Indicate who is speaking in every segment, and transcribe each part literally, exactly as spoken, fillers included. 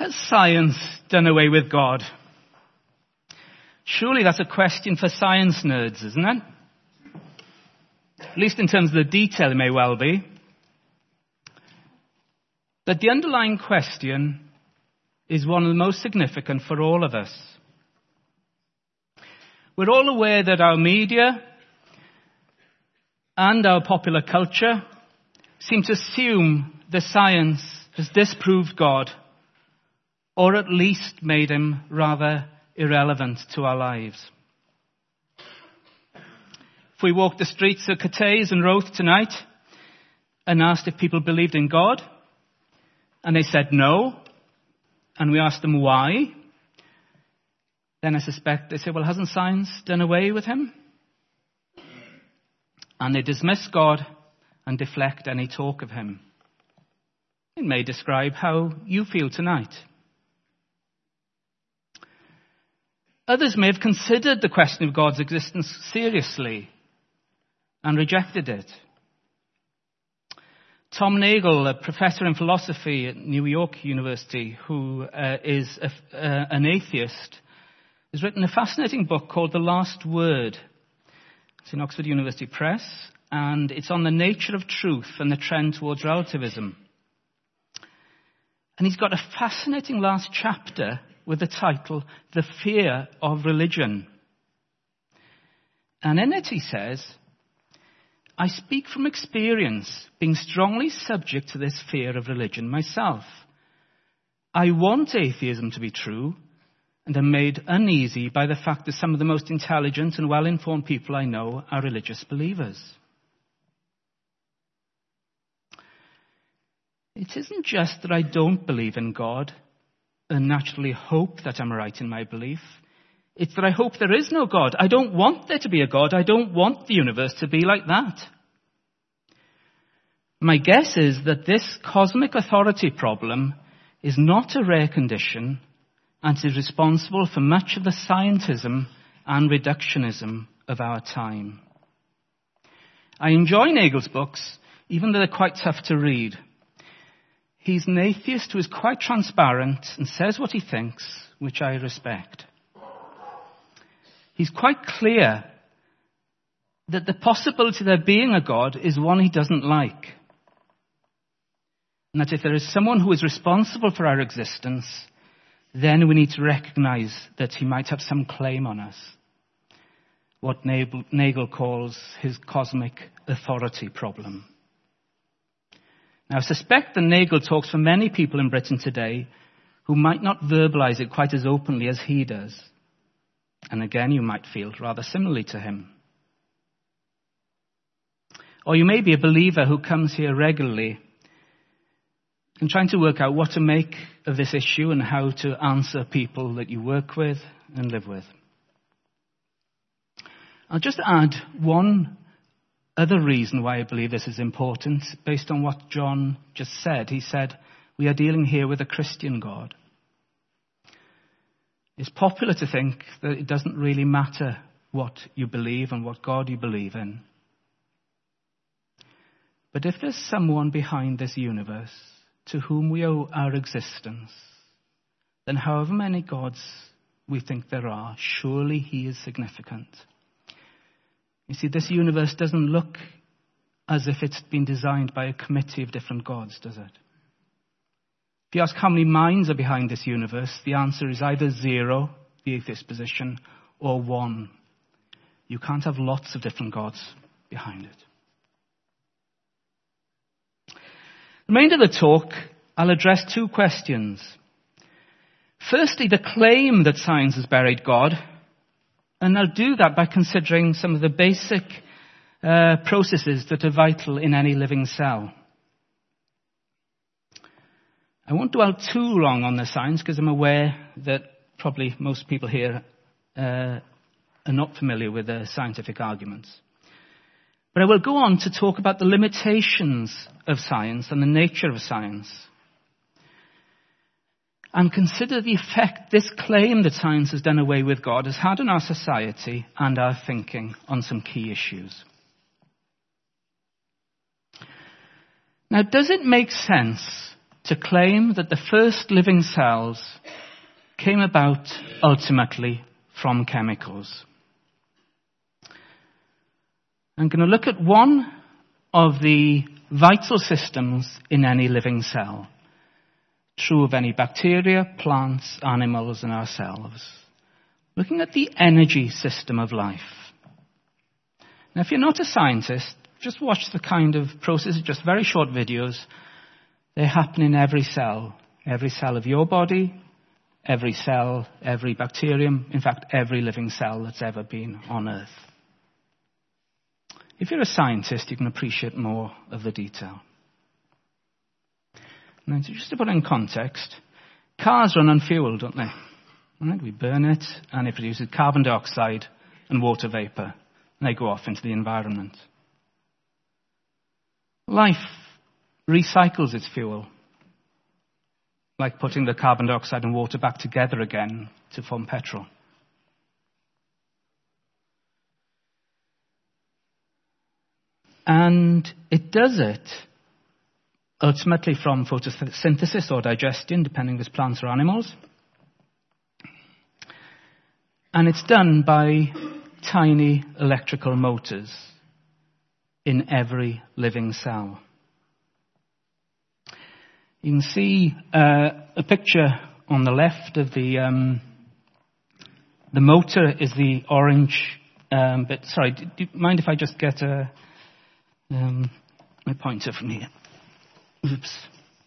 Speaker 1: Has science done away with God? Surely that's a question for science nerds, isn't it? At least in terms of the detail, it may well be. But the underlying question is one of the most significant for all of us. We're all aware that our media and our popular culture seem to assume that science has disproved God, or at least made him rather irrelevant to our lives. If we walked the streets of Cathays and Roath tonight and asked if people believed in God, and they said no, and we asked them why, then I suspect they say, well, hasn't science done away with him? And they dismiss God and deflect any talk of him. It may describe how you feel tonight. Others may have considered the question of God's existence seriously and rejected it. Tom Nagel, a professor in philosophy at New York University, who uh, is a, uh, an atheist, has written a fascinating book called The Last Word. It's in Oxford University Press, and it's on the nature of truth and the trend towards relativism. And he's got a fascinating last chapter with the title, The Fear of Religion. And in it he says, I speak from experience, being strongly subject to this fear of religion myself. I want atheism to be true, and am made uneasy by the fact that some of the most intelligent and well-informed people I know are religious believers. It isn't just that I don't believe in God and naturally hope that I'm right in my belief. It's that I hope there is no God. I don't want there to be a God. I don't want the universe to be like that. My guess is that this cosmic authority problem is not a rare condition and is responsible for much of the scientism and reductionism of our time. I enjoy Nagel's books, even though they're quite tough to read. He's an atheist who is quite transparent and says what he thinks, which I respect. He's quite clear that the possibility of there being a God is one he doesn't like. And that if there is someone who is responsible for our existence, then we need to recognize that he might have some claim on us. What Nagel calls his cosmic authority problem. Now, I suspect that Nagel talks for many people in Britain today who might not verbalize it quite as openly as he does. And again, you might feel rather similarly to him. Or you may be a believer who comes here regularly and trying to work out what to make of this issue and how to answer people that you work with and live with. I'll just add one other reason why I believe this is important, based on what John just said. He said, we are dealing here with a Christian God. It's popular to think that it doesn't really matter what you believe and what God you believe in. But if there's someone behind this universe to whom we owe our existence, then however many gods we think there are, surely he is significant. You see, this universe doesn't look as if it's been designed by a committee of different gods, does it? If you ask how many minds are behind this universe, the answer is either zero, the atheist position, or one. You can't have lots of different gods behind it. The remainder of the talk, I'll address two questions. Firstly, the claim that science has buried God. And I'll do that by considering some of the basic uh, processes that are vital in any living cell. I won't dwell too long on the science because I'm aware that probably most people here uh, are not familiar with the scientific arguments. But I will go on to talk about the limitations of science and the nature of science. And consider the effect this claim that science has done away with God has had on our society and our thinking on some key issues. Now, does it make sense to claim that the first living cells came about ultimately from chemicals. I'm going to look at one of the vital systems in any living cell, true of any bacteria, plants, animals, and ourselves. Looking at the energy system of life. Now, if you're not a scientist, just watch the kind of processes, just very short videos. They happen in every cell. Every cell of your body, every cell, every bacterium, in fact, every living cell that's ever been on Earth. If you're a scientist, you can appreciate more of the detail. Now, just to put it in context, cars run on fuel, don't they? Right? We burn it, and it produces carbon dioxide and water vapor, and they go off into the environment. Life recycles its fuel, like putting the carbon dioxide and water back together again to form petrol. And it does it ultimately from photosynthesis or digestion, depending if it's plants or animals. And it's done by tiny electrical motors in every living cell. You can see uh, a picture on the left of the um, the motor is the orange um, bit. Sorry, do you mind if I just get a, um, my pointer from here? Oops.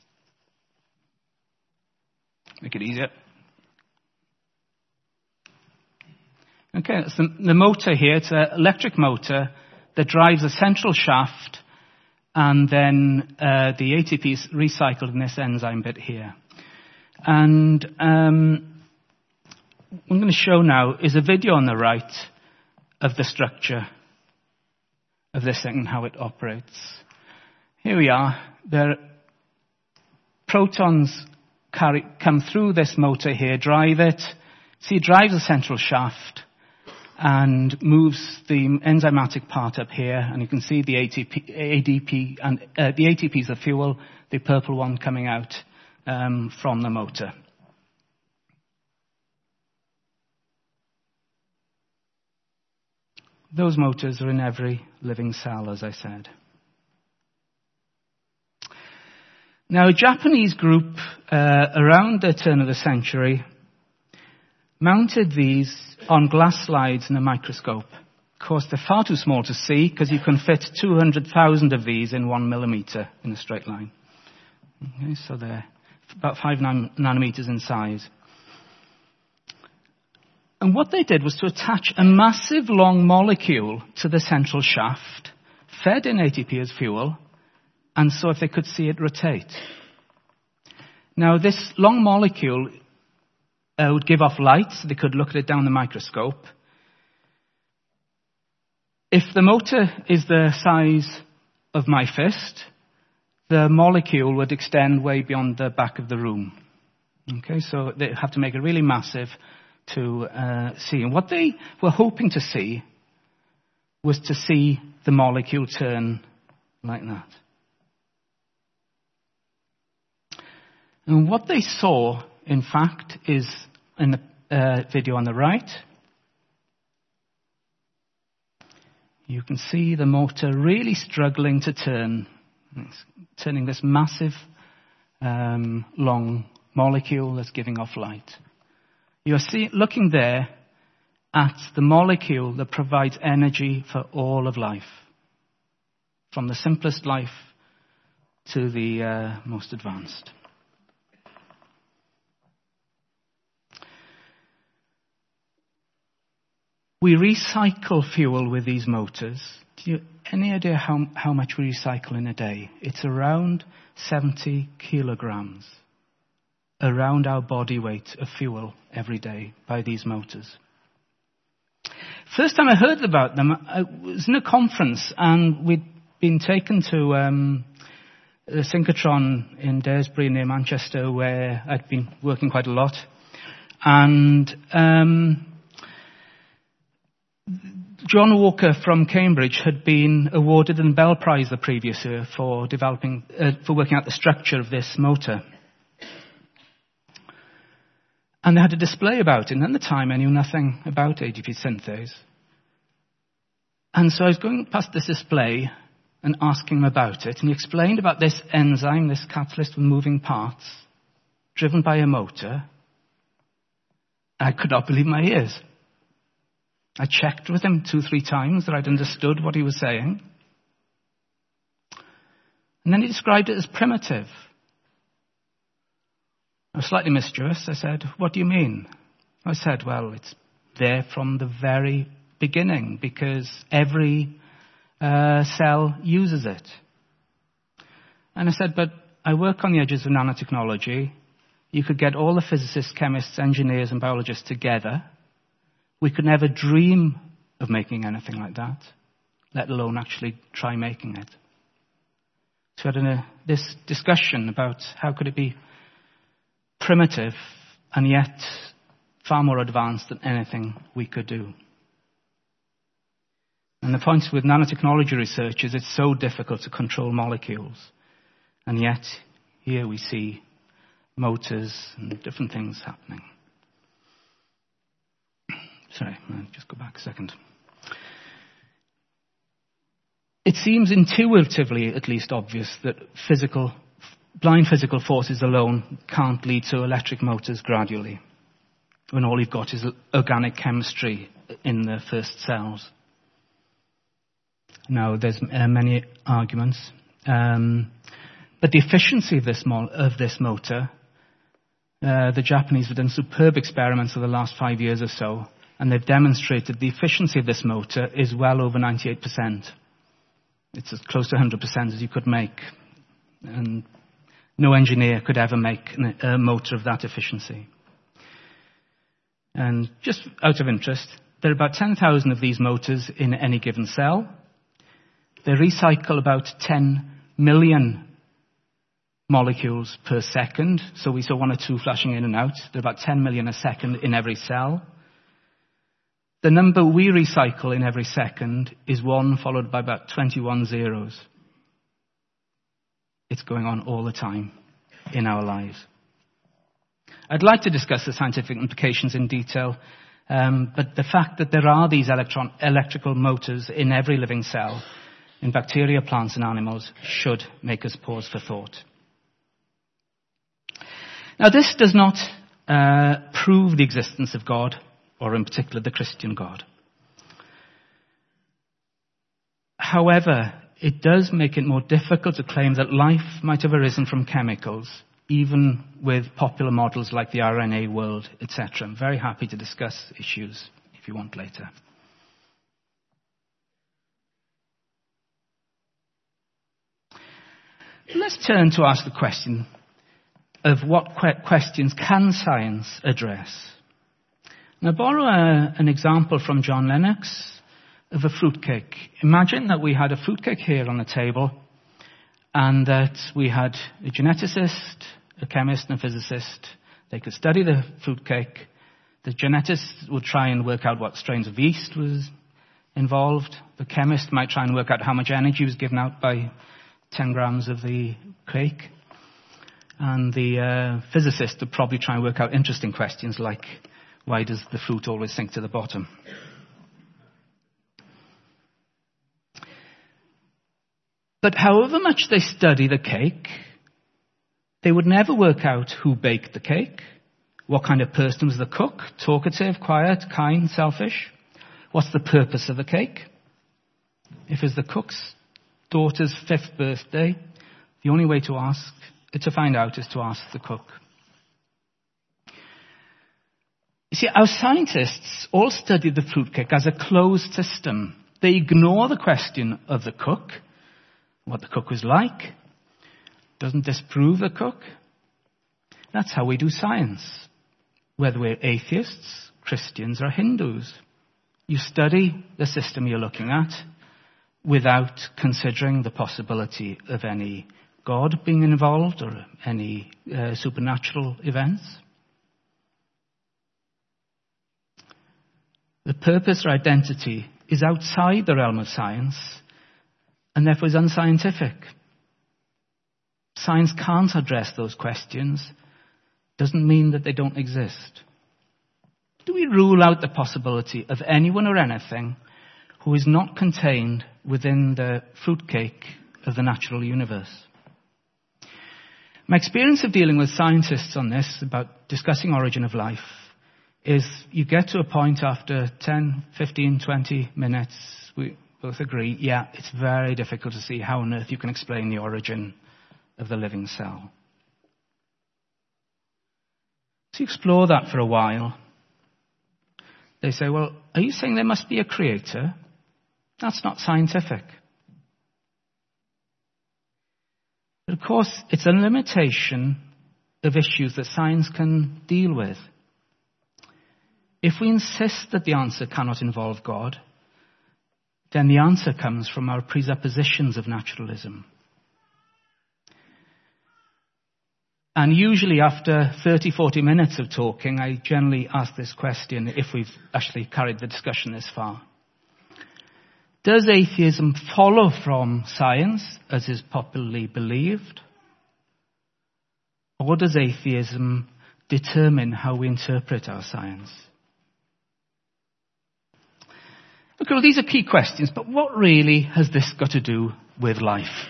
Speaker 1: Make it easier. Okay, it's the, the motor here. It's an electric motor that drives a central shaft, and then uh, the A T P is recycled in this enzyme bit here. And um, what I'm going to show now is a video on the right of the structure of this thing and how it operates. Here we are. The protons carry, come through this motor here, drive it. See, it drives a central shaft and moves the enzymatic part up here, and you can see the A T P, A D P, and uh, the A T P is the fuel, the purple one coming out um, from the motor. Those motors are in every living cell, as I said. Now, a Japanese group uh, around the turn of the century mounted these on glass slides in a microscope. Of course, they're far too small to see because you can fit two hundred thousand of these in one millimeter in a straight line. Okay, so they're about five nan- nanometers in size. And what they did was to attach a massive long molecule to the central shaft, fed in A T P as fuel, and so if they could see it rotate. Now, this long molecule uh, would give off light, so they could look at it down the microscope. If the motor is the size of my fist, the molecule would extend way beyond the back of the room. Okay, so they have to make it really massive to uh, see. And what they were hoping to see was to see the molecule turn like that. And what they saw, in fact, is in the uh, video on the right. You can see the motor really struggling to turn. It's turning this massive, um, long molecule that's giving off light. You're see, looking there at the molecule that provides energy for all of life, from the simplest life to the uh, most advanced. We recycle fuel with these motors. Do you any idea how, how much we recycle in a day? It's around seventy kilograms. Around our body weight of fuel every day by these motors. First time I heard about them, I was in a conference and we'd been taken to um, the synchrotron in Daresbury near Manchester, where I'd been working quite a lot. And um, John Walker from Cambridge had been awarded the Nobel Prize the previous year for developing, uh, for working out the structure of this motor. And they had a display about it, and at the time I knew nothing about A T P synthase. And so I was going past this display and asking him about it, and he explained about this enzyme, this catalyst with moving parts, driven by a motor. I could not believe my ears. I checked with him two, three times that I'd understood what he was saying. And then he described it as primitive. I was slightly mischievous. I said, "What do you mean?" I said, "Well, it's there from the very beginning because every uh, cell uses it." And I said, "But I work on the edges of nanotechnology. You could get all the physicists, chemists, engineers, and biologists together. We could never dream of making anything like that, let alone actually try making it." So we had a, this discussion about how could it be primitive and yet far more advanced than anything we could do. And the point with nanotechnology research is it's so difficult to control molecules. And yet, here we see motors and different things happening. Sorry, I'll just go back a second. It seems intuitively, at least, obvious that physical, blind physical forces alone can't lead to electric motors gradually, when all you've got is organic chemistry in the first cells. Now, there's uh, many arguments, um, but the efficiency of this, mo- of this motor, uh, the Japanese have done superb experiments over the last five years or so, and they've demonstrated the efficiency of this motor is well over ninety-eight percent. It's as close to one hundred percent as you could make. And no engineer could ever make a motor of that efficiency. And just out of interest, there are about ten thousand of these motors in any given cell. They recycle about ten million molecules per second. So we saw one or two flashing in and out. There are about ten million a second in every cell. The number we recycle in every second is one followed by about twenty-one zeros. It's going on all the time in our lives. I'd like to discuss the scientific implications in detail, um, but the fact that there are these electron, electrical motors in every living cell, in bacteria, plants, and animals, should make us pause for thought. Now, this does not uh, prove the existence of God, or in particular the Christian God. However, it does make it more difficult to claim that life might have arisen from chemicals, even with popular models like the R N A world, et cetera. I'm very happy to discuss issues if you want later. Let's turn to ask the question of what que- questions can science address? Now, borrow a, an example from John Lennox of a fruitcake. Imagine that we had a fruitcake here on the table and that we had a geneticist, a chemist, and a physicist. They could study the fruitcake. The geneticist would try and work out what strains of yeast was involved. The chemist might try and work out how much energy was given out by ten grams of the cake. And the uh, physicist would probably try and work out interesting questions like, why does the fruit always sink to the bottom? But however much they study the cake, they would never work out who baked the cake, what kind of person was the cook, talkative, quiet, kind, selfish. What's the purpose of the cake? If it's the cook's daughter's fifth birthday, the only way to ask, to find out is to ask the cook. You see, our scientists all study the fruitcake as a closed system. They ignore the question of the cook, what the cook was like. Doesn't disprove the cook. That's how we do science, whether we're atheists, Christians, or Hindus. You study the system you're looking at without considering the possibility of any God being involved or any uh, supernatural events. The purpose or identity is outside the realm of science and therefore is unscientific. Science can't address those questions. Doesn't mean that they don't exist. Do we rule out the possibility of anyone or anything who is not contained within the fruitcake of the natural universe? My experience of dealing with scientists on this, about discussing origin of life, is you get to a point after ten, fifteen, twenty minutes, we both agree, yeah, it's very difficult to see how on earth you can explain the origin of the living cell. So you explore that for a while. They say, well, are you saying there must be a creator? That's not scientific. But of course, it's a limitation of issues that science can deal with. If we insist that the answer cannot involve God, then the answer comes from our presuppositions of naturalism. And usually after thirty, forty minutes of talking, I generally ask this question, if we've actually carried the discussion this far. Does atheism follow from science, as is popularly believed? Or does atheism determine how we interpret our science? Okay, well, these are key questions, but what really has this got to do with life?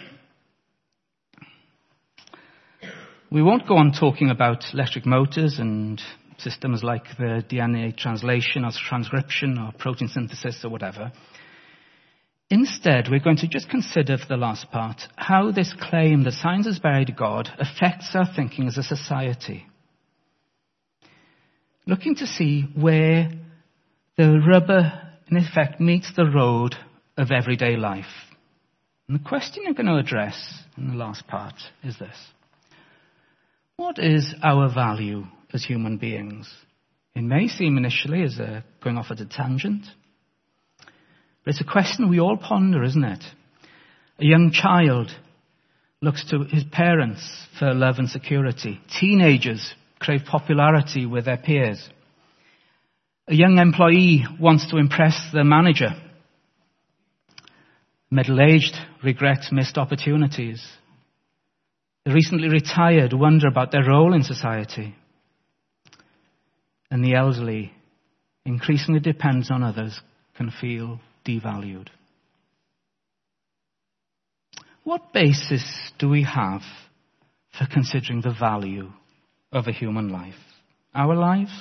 Speaker 1: We won't go on talking about electric motors and systems like the D N A translation or transcription or protein synthesis or whatever. Instead, we're going to just consider for the last part how this claim that science is buried God affects our thinking as a society. Looking to see where the rubber, in effect, meets the road of everyday life. And the question I'm going to address in the last part is this. What is our value as human beings? It may seem initially as a, going off at a tangent, but it's a question we all ponder, isn't it? A young child looks to his parents for love and security. Teenagers crave popularity with their peers. A young employee wants to impress their manager. Middle-aged regrets missed opportunities. The recently retired wonder about their role in society. And the elderly, increasingly depends on others, can feel devalued. What basis do we have for considering the value of a human life? Our lives?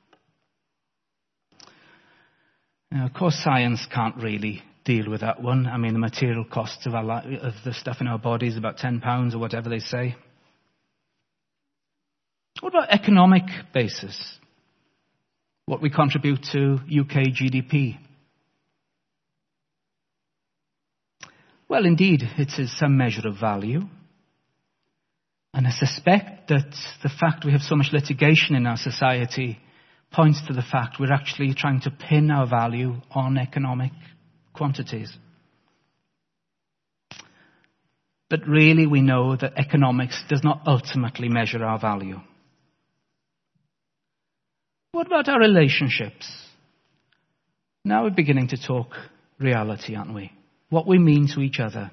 Speaker 1: Now, of course, science can't really deal with that one. I mean, the material costs of, our li- of the stuff in our bodies, about ten pounds or whatever they say. What about economic basis? What we contribute to U K G D P? Well, indeed, it is some measure of value. And I suspect that the fact we have so much litigation in our society points to the fact we're actually trying to pin our value on economic quantities. But really we know that economics does not ultimately measure our value. What about our relationships? Now we're beginning to talk reality, aren't we? What we mean to each other.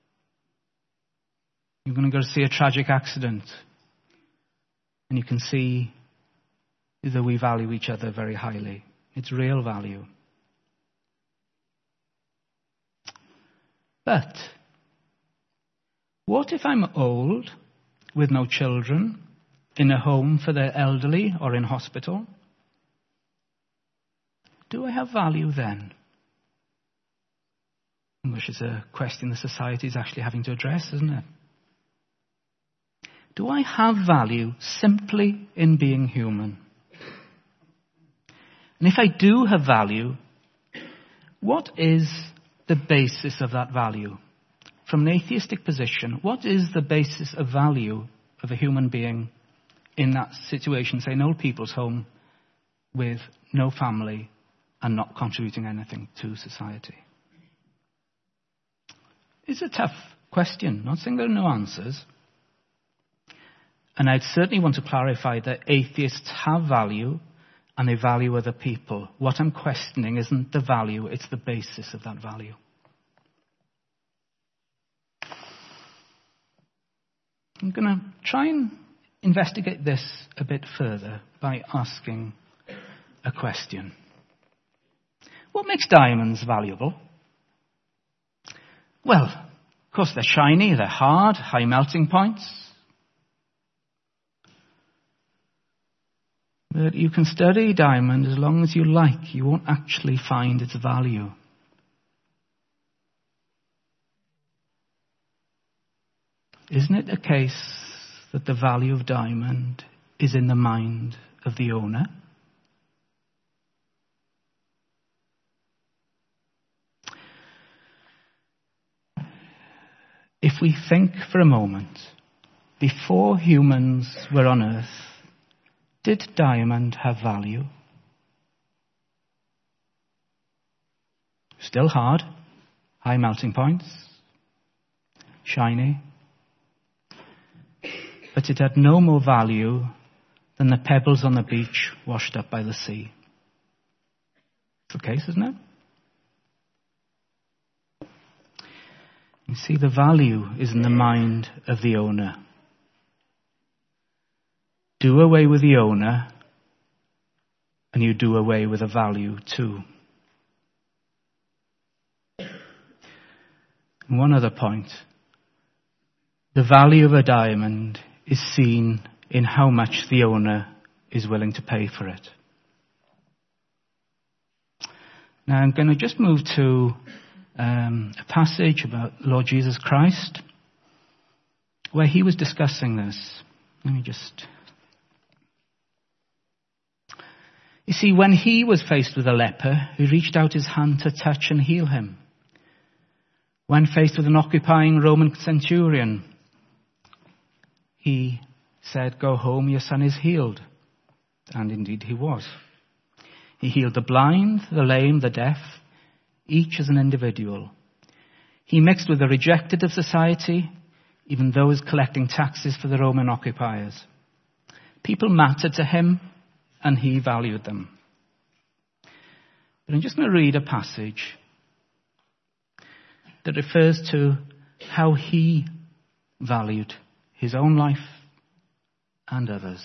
Speaker 1: You're going to go see a tragic accident and you can see that we value each other very highly. It's real value. But what if I'm old, with no children, in a home for the elderly or in hospital? Do I have value then? Which is a question the society is actually having to address, isn't it? Do I have value simply in being human? And if I do have value, what is the basis of that value? From an atheistic position, what is the basis of value of a human being in that situation, say an old people's home with no family and not contributing anything to society? It's a tough question, not saying there are no answers. And I'd certainly want to clarify that atheists have value and they value other people. What I'm questioning isn't the value, it's the basis of that value. I'm going to try and investigate this a bit further by asking a question. What makes diamonds valuable? Well, of course they're shiny, they're hard, high melting points. But you can study diamond as long as you like. You won't actually find its value. Isn't it a case that the value of diamond is in the mind of the owner? If we think for a moment, before humans were on earth, did diamond have value? Still hard, high melting points, shiny. But it had no more value than the pebbles on the beach washed up by the sea. It's the case, isn't it? You see, the value is in the mind of the owner. Do away with the owner, and you do away with the value too. And one other point. The value of a diamond is seen in how much the owner is willing to pay for it. Now I'm going to just move to um, a passage about Lord Jesus Christ, where he was discussing this. Let me just... You see, when he was faced with a leper, he reached out his hand to touch and heal him. When faced with an occupying Roman centurion, he said, "Go home, your son is healed." And indeed he was. He healed the blind, the lame, the deaf, each as an individual. He mixed with the rejected of society, even those collecting taxes for the Roman occupiers. People mattered to him, and he valued them. But I'm just going to read a passage that refers to how he valued his own life and others.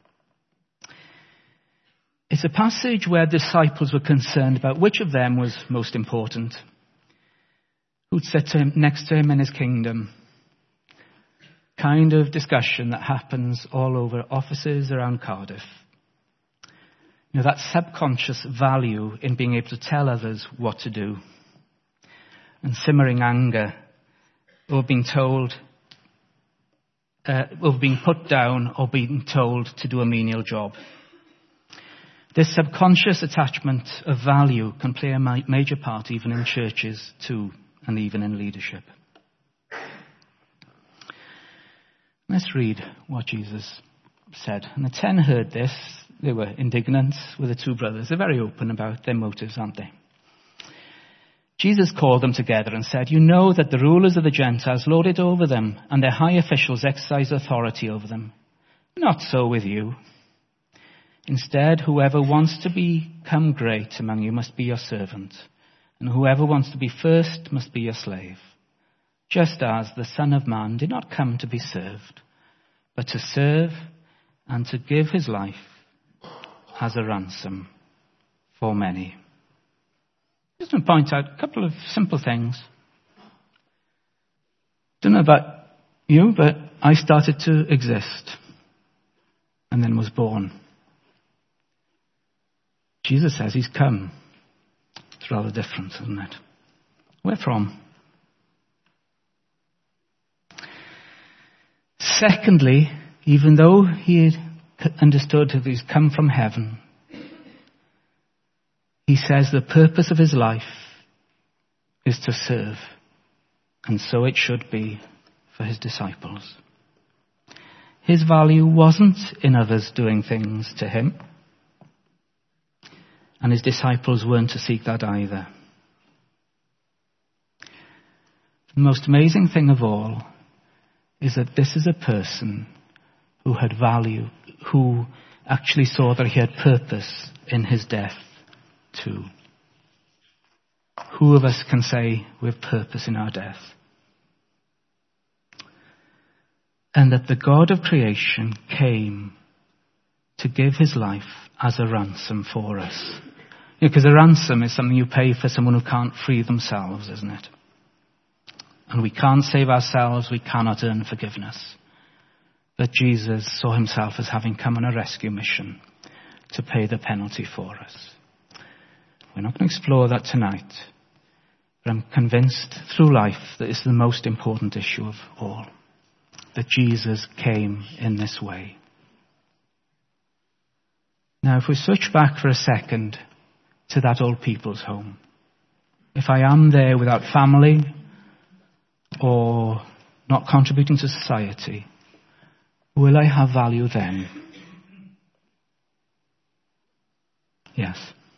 Speaker 1: It's a passage where disciples were concerned about which of them was most important, who'd sit to him, next to him in his kingdom. Kind of discussion that happens all over offices around Cardiff. You know, that subconscious value in being able to tell others what to do. And simmering anger, or being told, uh, or being put down, or being told to do a menial job. This subconscious attachment of value can play a major part even in churches too, and even in leadership. Let's read what Jesus said. And the ten heard this. They were indignant with the two brothers. They're very open about their motives, aren't they? Jesus called them together and said, "You know that the rulers of the Gentiles lord it over them, and their high officials exercise authority over them. Not so with you. Instead, whoever wants to become great among you must be your servant, and whoever wants to be first must be your slave. Just as the Son of Man did not come to be served, but to serve and to give his life as a ransom for many." Just want to point out a couple of simple things. Don't know about you, but I started to exist and then was born. Jesus says he's come. It's rather different, isn't it? Where from? Secondly, even though he had understood that he's come from heaven, he says the purpose of his life is to serve, and so it should be for his disciples. His value wasn't in others doing things to him, and his disciples weren't to seek that either. The most amazing thing of all is that this is a person who had value, who actually saw that he had purpose in his death too. Who of us can say we have purpose in our death? And that the God of creation came to give his life as a ransom for us. Because a ransom is something you pay for someone who can't free themselves, isn't it? And we can't save ourselves, we cannot earn forgiveness. But Jesus saw himself as having come on a rescue mission to pay the penalty for us. We're not going to explore that tonight, but I'm convinced through life that it's the most important issue of all, that Jesus came in this way. Now, if we switch back for a second to that old people's home, if I am there without family or not contributing to society, will I have value then? Yes.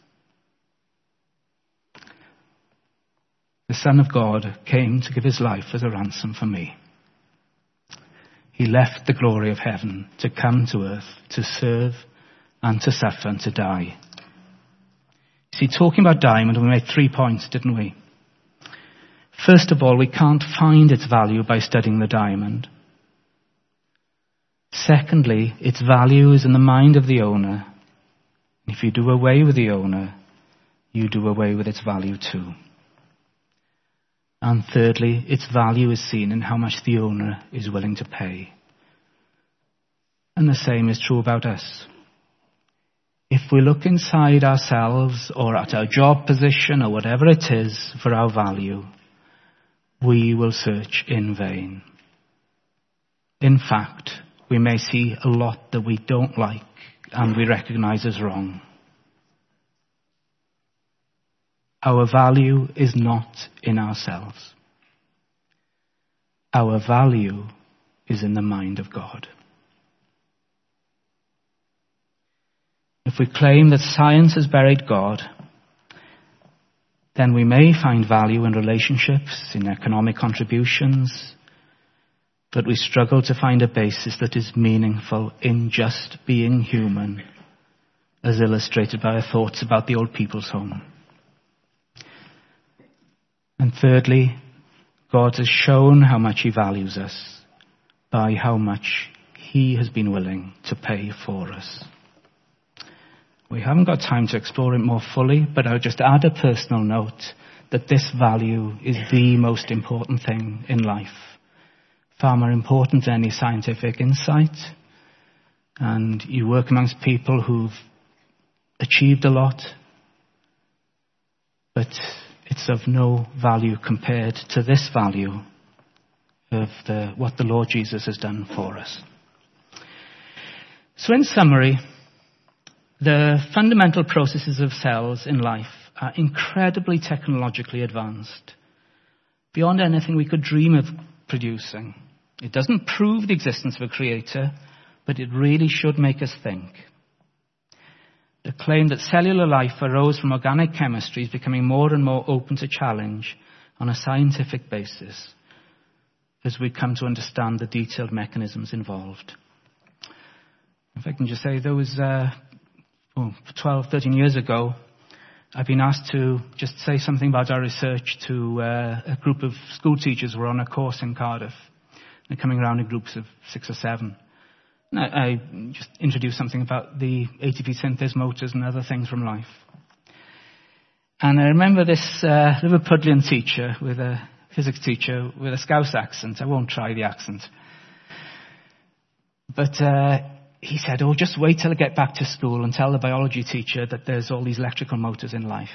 Speaker 1: The Son of God came to give his life as a ransom for me. He left the glory of heaven to come to earth, to serve and to suffer and to die. See, talking about diamond, we made three points, didn't we? First of all, we can't find its value by studying the diamond. Secondly, its value is in the mind of the owner. If you do away with the owner, you do away with its value too. And thirdly, its value is seen in how much the owner is willing to pay. And the same is true about us. If we look inside ourselves or at our job position or whatever it is for our value, we will search in vain. In fact, we may see a lot that we don't like and we recognize as wrong. Our value is not in ourselves. Our value is in the mind of God. If we claim that science has buried God, then we may find value in relationships, in economic contributions, but we struggle to find a basis that is meaningful in just being human, as illustrated by our thoughts about the old people's home. And thirdly, God has shown how much he values us by how much he has been willing to pay for us. We haven't got time to explore it more fully, but I'll just add a personal note that this value is the most important thing in life. Far more important than any scientific insight. And you work amongst people who've achieved a lot, but it's of no value compared to this value of the, what the Lord Jesus has done for us. So in summary, the fundamental processes of cells in life are incredibly technologically advanced, beyond anything we could dream of producing. It doesn't prove the existence of a creator, but it really should make us think. The claim that cellular life arose from organic chemistry is becoming more and more open to challenge on a scientific basis as we come to understand the detailed mechanisms involved. If I can just say, there was uh, oh, twelve, thirteen years ago, I've been asked to just say something about our research to uh, a group of school teachers who were on a course in Cardiff. They're coming around in groups of six or seven. And I, I just introduced something about the A T P synthase motors and other things from life. And I remember this uh, Liverpudlian teacher, with a physics teacher, with a Scouse accent. I won't try the accent. But uh, he said, oh, just wait till I get back to school and tell the biology teacher that there's all these electrical motors in life.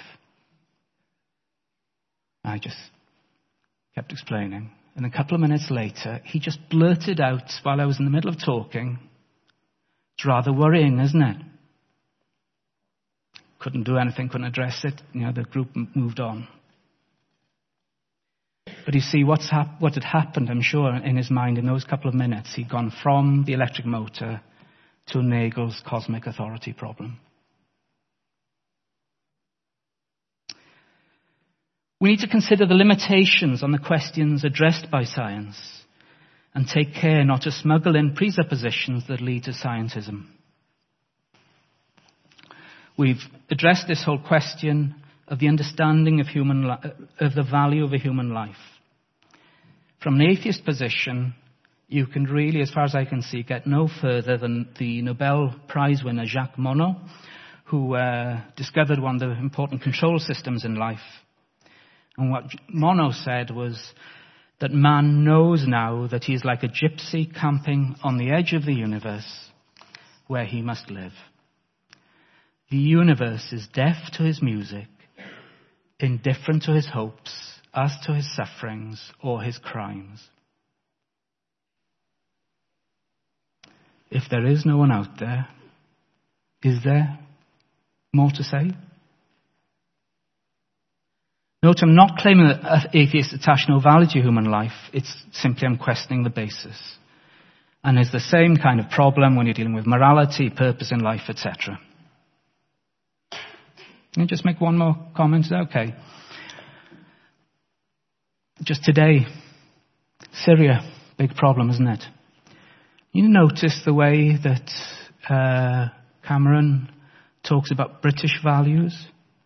Speaker 1: I just kept explaining. And a couple of minutes later, he just blurted out while I was in the middle of talking, it's rather worrying, isn't it? Couldn't do anything, couldn't address it. You know, the group moved on. But you see, what's hap- what had happened, I'm sure, in his mind in those couple of minutes, he'd gone from the electric motor to Nagel's cosmic authority problem. We need to consider the limitations on the questions addressed by science and take care not to smuggle in presuppositions that lead to scientism. We've addressed this whole question of the understanding of human li- of the value of a human life. From an atheist position, you can really, as far as I can see, get no further than the Nobel Prize winner Jacques Monod, who uh, discovered one of the important control systems in life. And what Monod said was that man knows now that he is like a gypsy camping on the edge of the universe where he must live. The universe is deaf to his music, indifferent to his hopes, as to his sufferings or his crimes. If there is no one out there, is there more to say? Note, I'm not claiming that atheists attach no value to human life. It's simply I'm questioning the basis. And it's the same kind of problem when you're dealing with morality, purpose in life, et cetera. Can I just make one more comment? Is that okay? Just today, Syria, big problem, isn't it? You notice the way that uh, Cameron talks about British values?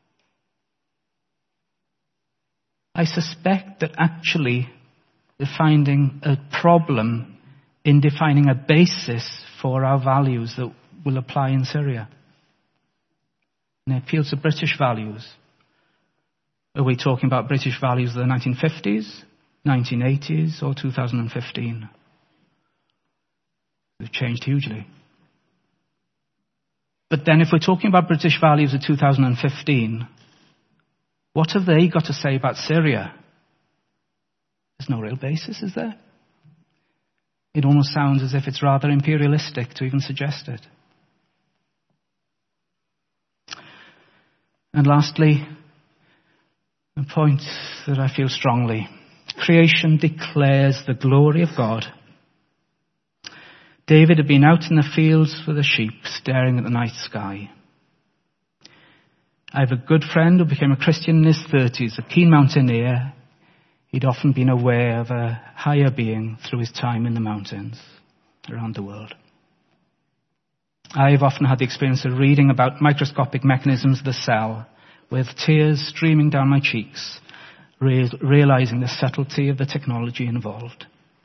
Speaker 1: I suspect that actually they're finding a problem in defining a basis for our values that will apply in Syria. And it appeals to British values. Are we talking about British values of the nineteen fifties, nineteen eighties, or two thousand fifteen? They've changed hugely. But then if we're talking about British values of two thousand fifteen, what have they got to say about Syria? There's no real basis, is there? It almost sounds as if it's rather imperialistic to even suggest it. And lastly, a point that I feel strongly. Creation declares the glory of God. David had been out in the fields with the sheep, staring at the night sky. I have a good friend who became a Christian in his thirties, a keen mountaineer. He'd often been aware of a higher being through his time in the mountains around the world. I've often had the experience of reading about microscopic mechanisms of the cell, with tears streaming down my cheeks, re- realizing the subtlety of the technology involved.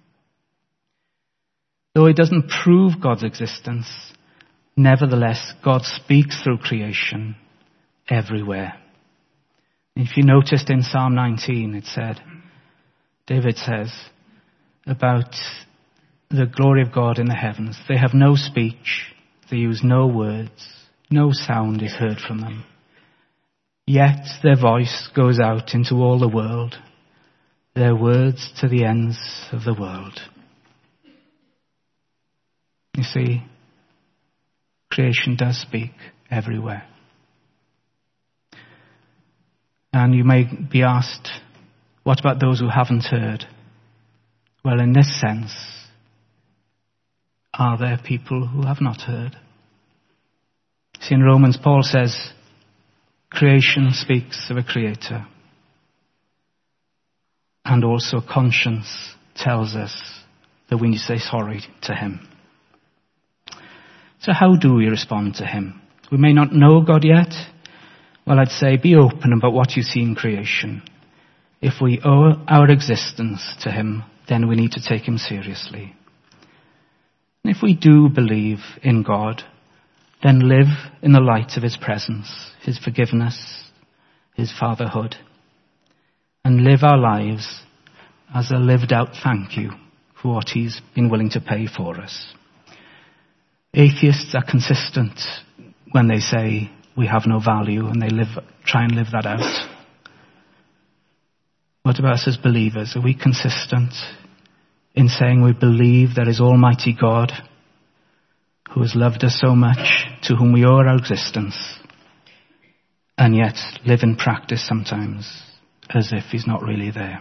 Speaker 1: Though it doesn't prove God's existence, nevertheless, God speaks through creation everywhere. If you noticed in Psalm nineteen, it said, David says about the glory of God in the heavens. They have no speech, they use no words, no sound is heard from them. Yet their voice goes out into all the world, their words to the ends of the world. You see, creation does speak everywhere. And you may be asked, what about those who haven't heard? Well, in this sense, are there people who have not heard? See, in Romans, Paul says, creation speaks of a creator. And also conscience tells us that we need to say sorry to him. So how do we respond to him? We may not know God yet. Well, I'd say be open about what you see in creation. If we owe our existence to him, then we need to take him seriously. And if we do believe in God, then live in the light of his presence, his forgiveness, his fatherhood, and live our lives as a lived out thank you for what he's been willing to pay for us. Atheists are consistent when they say we have no value, and they live, try and live that out. What about us as believers? Are we consistent in saying we believe there is Almighty God who has loved us so much, to whom we owe our existence, and yet live in practice sometimes as if he's not really there?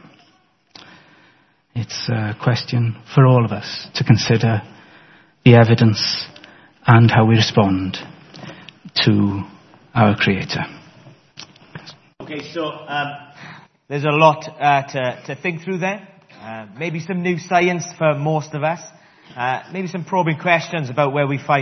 Speaker 1: It's a question for all of us to consider the evidence and how we respond to our Creator.
Speaker 2: Okay, so um, there's a lot uh, to, to think through there. Uh, maybe some new science for most of us. Uh, maybe some probing questions about where we find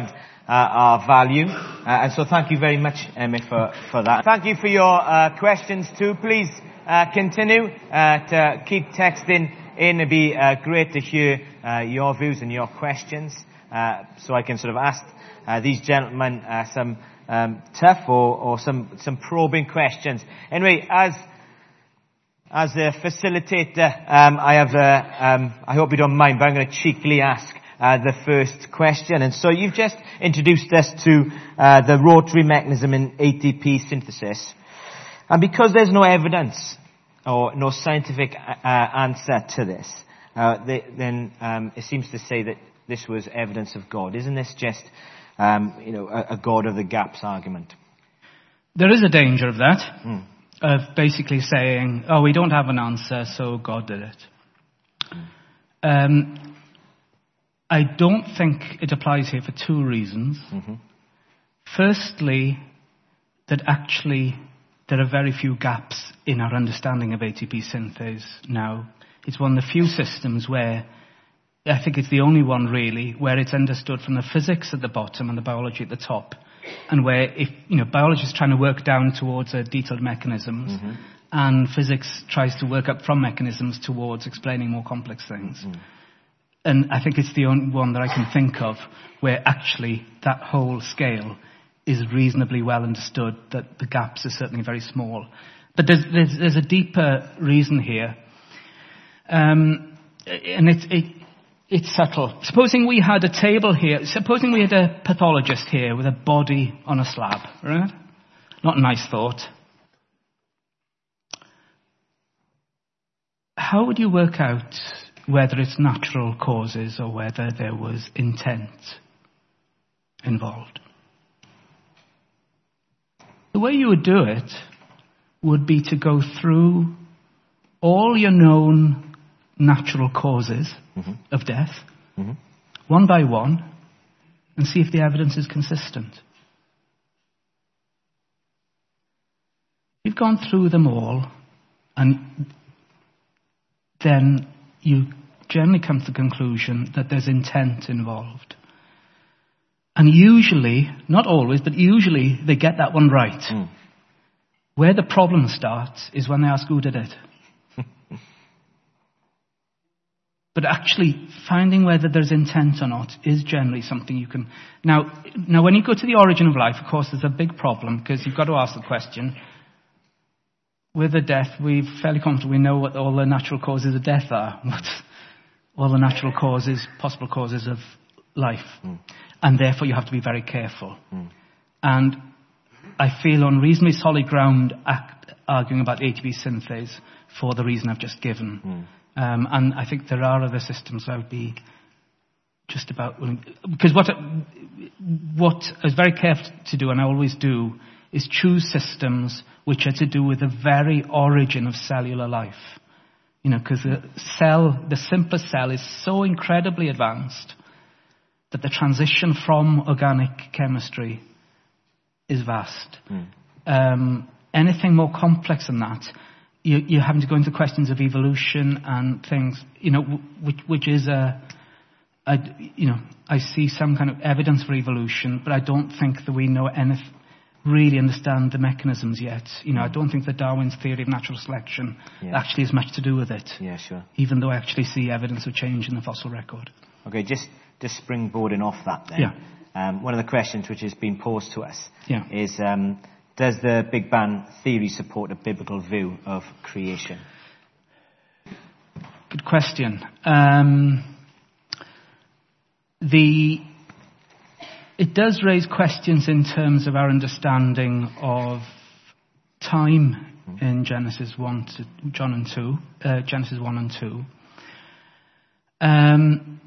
Speaker 2: our value. Uh, and so thank you very much, Emma, for, for that. Thank you for your uh, questions too. Please uh, continue uh, to keep texting in. It'd be uh, great to hear uh, your views and your questions, uh, so I can sort of ask uh, these gentlemen uh, some um, tough or, or some, some probing questions. Anyway, as as a facilitator, um, I have a, um, I hope you don't mind, but I'm going to cheekily ask uh, the first question. And so you've just introduced us to uh, the rotary mechanism in A T P synthesis, and because there's no evidence or no scientific uh, answer to this, uh, they, then um, it seems to say that this was evidence of God. Isn't this just, um, you know, a, a God of the gaps argument?
Speaker 1: There is a danger of that,
Speaker 2: Mm.
Speaker 1: of basically saying, oh, we don't have an answer, so God did it. Mm. Um, I don't think it applies here for two reasons.
Speaker 2: Mm-hmm.
Speaker 1: Firstly, that actually there are very few gaps in our understanding of A T P synthase now. It's one of the few systems where, I think it's the only one really, where it's understood from the physics at the bottom and the biology at the top, and where if, you know, biology is trying to work down towards uh, detailed mechanisms, mm-hmm. and physics tries to work up from mechanisms towards explaining more complex things. Mm-hmm. And I think it's the only one that I can think of where actually that whole scale is reasonably well understood, that the gaps are certainly very small. But there's, there's, there's a deeper reason here. Um, and it's, it, it's subtle. Supposing we had a table here, supposing we had a pathologist here with a body on a slab, right? Not a nice thought. How would you work out whether it's natural causes or whether there was intent involved? The way you would do it would be to go through all your known natural causes mm-hmm. of death, mm-hmm. one by one, and see if the evidence is consistent. You've gone through them all, and then you generally come to the conclusion that there's intent involved. And usually, not always, but usually they get that one right. Mm. Where the problem starts is when they ask who did it. But actually, finding whether there's intent or not is generally something you can... Now, now, when you go to the origin of life, of course, there's a big problem, because you've got to ask the question, with a death, we're fairly confident we know what all the natural causes of death are, what all the natural causes, possible causes of life. Mm. And therefore you have to be very careful. Mm. And I feel on reasonably solid ground act, arguing about A T P synthase for the reason I've just given. Mm. Um, and I think there are other systems I would be just about willing... Because what, what I was very careful to do, and I always do, is choose systems which are to do with the very origin of cellular life. You know, because the cell, the simplest cell, is so incredibly advanced that the transition from organic chemistry is vast. Mm. Um, anything more complex than that, you, you're having to go into questions of evolution and things, you know, which, which is a, a, you know, I see some kind of evidence for evolution, but I don't think that we know anything, really understand the mechanisms yet. You know, mm. I don't think that Darwin's theory of natural selection yeah. actually has much to do with it. Yeah, sure. Even though I actually see evidence of change in the fossil record.
Speaker 2: Okay, just just springboarding off that then.
Speaker 1: Yeah.
Speaker 2: Um, one of the questions which has been posed to us
Speaker 1: yeah.
Speaker 2: is, um, does the Big Bang theory support a biblical view of creation?
Speaker 1: Good question. Um, the it does raise questions in terms of our understanding of time mm-hmm. in Genesis one to John and two, uh, Genesis one and two. Um,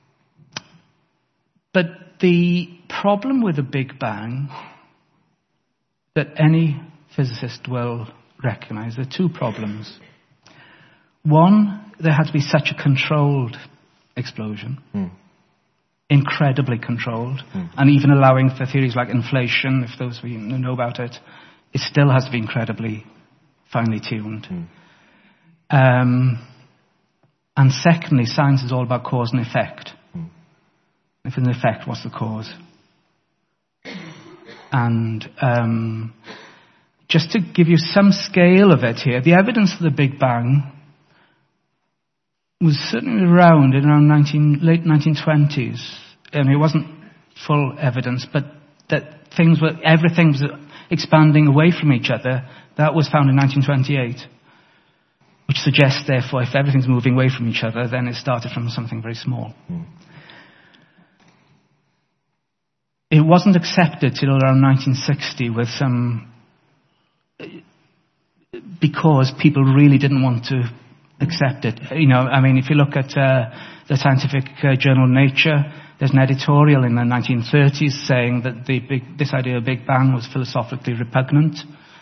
Speaker 1: but the problem with the Big Bang that any physicist will recognize, there are two problems. One, there had to be such a controlled explosion, mm. incredibly controlled, mm. and even allowing for theories like inflation, if those of you know about it, it still has to be incredibly finely tuned. Mm. Um, and secondly, science is all about cause and effect. Mm. If there's an effect, what's the cause? And um, just to give you some scale of it here, the evidence for the Big Bang was certainly around in around nineteen, late nineteen twenties. And it wasn't full evidence, but that things were, everything was expanding away from each other. That was found in nineteen twenty-eight. Which suggests, therefore, if everything's moving away from each other, then it started from something very small. Mm. It wasn't accepted till around nineteen sixty with some... because people really didn't want to accept it. You know, I mean, if you look at uh, the scientific uh, journal Nature, there's an editorial in the nineteen thirties saying that the big, this idea of Big Bang was philosophically repugnant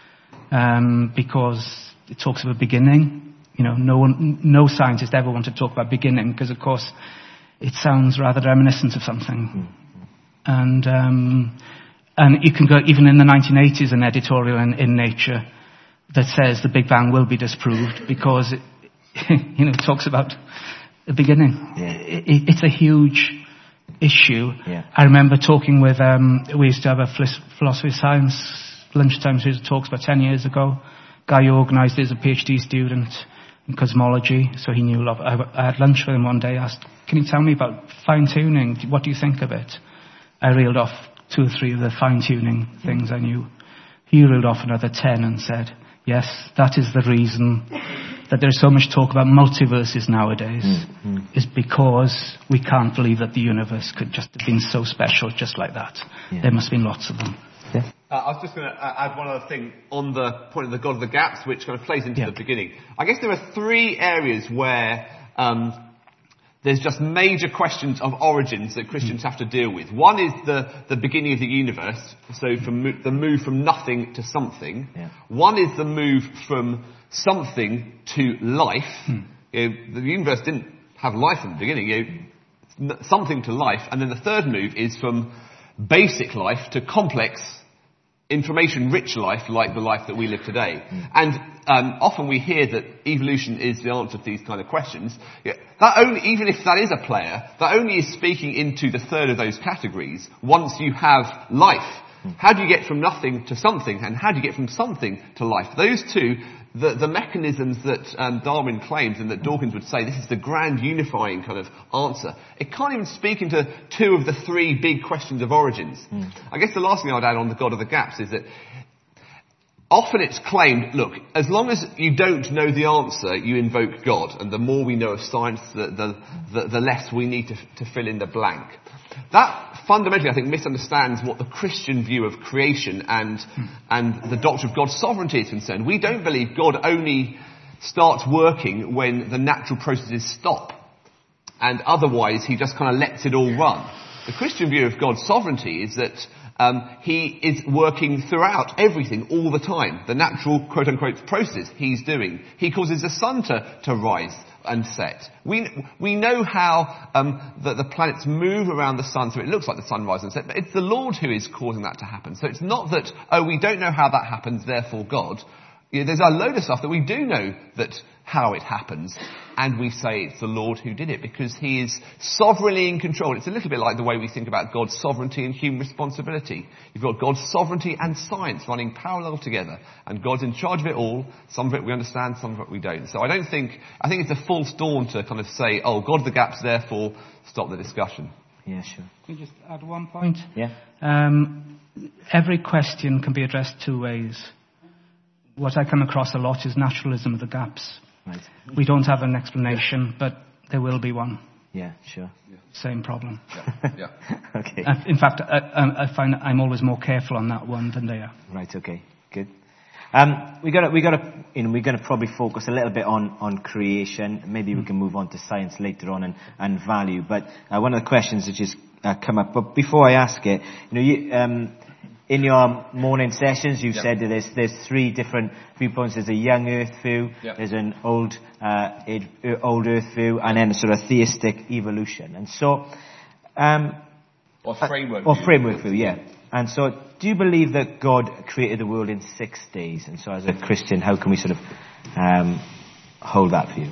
Speaker 1: um, because it talks of a beginning. You know, no one, no scientist ever wanted to talk about beginning because, of course, it sounds rather reminiscent of something. Mm-hmm. And um, and you can go even in the nineteen eighties, an editorial in, in Nature that says the Big Bang will be disproved because it, you know, it talks about the beginning.
Speaker 2: Yeah.
Speaker 1: It, it, it's a huge issue.
Speaker 2: Yeah.
Speaker 1: I remember talking with um, we used to have a philosophy of science lunchtime series of talks about ten years ago. Guy who organised it as a PhD student in cosmology, so he knew a lot. I, I had lunch with him one day, asked, can you tell me about fine-tuning? What do you think of it? I reeled off two or three of the fine-tuning things I knew. He reeled off another ten and said, yes, that is the reason that there's so much talk about multiverses nowadays, mm-hmm. is because we can't believe that the universe could just have been so special just like that. Yeah. There must have been lots of them.
Speaker 3: Yeah. Uh, I was just going to add one other thing on the point of the God of the gaps, which kind of plays into yeah. the beginning. I guess there are three areas where um, there's just major questions of origins that Christians mm. have to deal with. One is the, the beginning of the universe, so from mo- the move from nothing to something.
Speaker 2: Yeah.
Speaker 3: One is the move from something to life. Mm. You know, the universe didn't have life in the beginning. You know, something to life. And then the third move is from basic life to complex, information-rich life, like the life that we live today. Mm. And um, often we hear that evolution is the answer to these kind of questions. Yeah, that only, even if that is a player, that only is speaking into the third of those categories once you have life. Mm. How do you get from nothing to something, and how do you get from something to life? Those two, the, the mechanisms that um, Darwin claims and that Dawkins would say, this is the grand unifying kind of answer. It can't even speak into two of the three big questions of origins. Mm. I guess the last thing I'd add on the God of the gaps is that often it's claimed, look, as long as you don't know the answer, you invoke God. And the more we know of science, the, the, the, the less we need to, to fill in the blank. That fundamentally, I think, misunderstands what the Christian view of creation and and the doctrine of God's sovereignty is concerned. We don't believe God only starts working when the natural processes stop, and otherwise he just kind of lets it all run. The Christian view of God's sovereignty is that um, he is working throughout everything all the time. The natural, quote-unquote, process he's doing. He causes the sun to, to rise and set. We we know how um, the, the planets move around the sun, so it looks like the sun rises and sets, but it's the Lord who is causing that to happen. So it's not that, oh, we don't know how that happens, therefore God. You know, there's a load of stuff that we do know that how it happens, and we say it's the Lord who did it because he is sovereignly in control. It's a little bit like the way we think about God's sovereignty and human responsibility. You've got God's sovereignty and science running parallel together, and God's in charge of it all. Some of it we understand, some of it we don't. So I don't think, I think it's a false dawn to kind of say, oh, God of the gaps, therefore stop the discussion.
Speaker 2: Yeah, sure.
Speaker 1: Can you just add one point?
Speaker 2: Yeah.
Speaker 1: Um, every question can be addressed two ways. What I come across a lot is naturalism of the gaps.
Speaker 2: Right.
Speaker 1: We don't have an explanation, but there will be one.
Speaker 2: Yeah, sure.
Speaker 1: Yeah. Same problem.
Speaker 3: Yeah. yeah.
Speaker 2: Okay.
Speaker 1: Uh, in fact, I, I find I'm always more careful on that one than they are.
Speaker 2: Right. Okay. Good. Um, we got we got to, you know, we're going to probably focus a little bit on, on creation. Maybe mm. we can move on to science later on and, and value. But uh, one of the questions that just uh, come up. But before I ask it, you know, you. Um, In your morning sessions, you've yep. said that there's, there's three different viewpoints. There's a young Earth view, yep. there's an old, uh, age, old Earth view, and then a sort of theistic evolution. And so, um,
Speaker 3: or framework,
Speaker 2: uh, or
Speaker 3: view.
Speaker 2: framework view, yeah. And so, do you believe that God created the world in six days? And so, as a Christian, how can we sort of um, hold that view?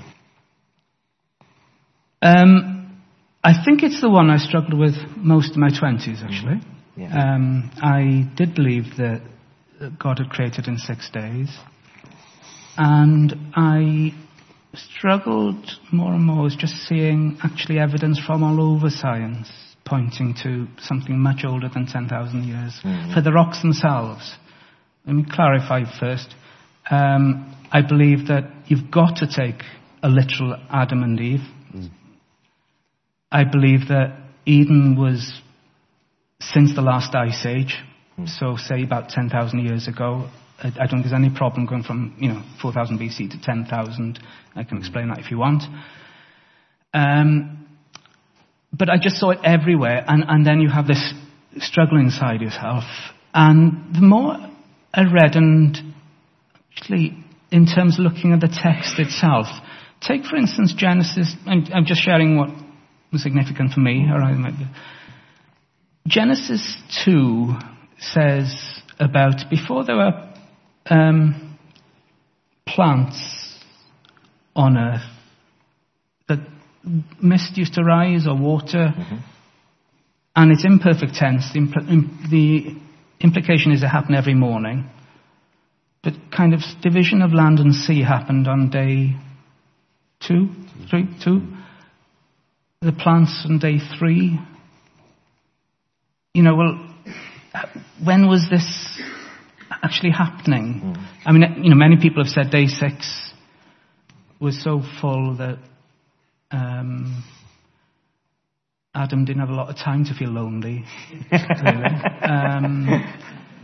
Speaker 1: Um, I think it's the one I struggled with most in my twenties, actually.
Speaker 2: Yeah.
Speaker 1: Um, I did believe that God had created in six days. And I struggled more and more with just seeing actually evidence from all over science pointing to something much older than ten thousand years. Mm-hmm. For the rocks themselves, let me clarify first. Um, I believe that you've got to take a literal Adam and Eve. Mm. I believe that Eden was since the last ice age, mm. so say about ten thousand years ago. I, I don't think there's any problem going from, you know, four thousand B C to ten thousand. I can explain that if you want. Um, but I just saw it everywhere, and, and then you have this struggle inside yourself. And the more I read, and actually in terms of looking at the text itself, take for instance Genesis, I'm, I'm just sharing what was significant for me. All right, Genesis two says about before there were um, plants on earth, that mist used to rise or water, mm-hmm. and it's imperfect tense. The, impl- im- the implication is it happened every morning, but kind of division of land and sea happened on day two, three, two. The plants on day three. You know, well, when was this actually happening? Mm. I mean, you know, many people have said day six was so full that um, Adam didn't have a lot of time to feel lonely. Really. Um,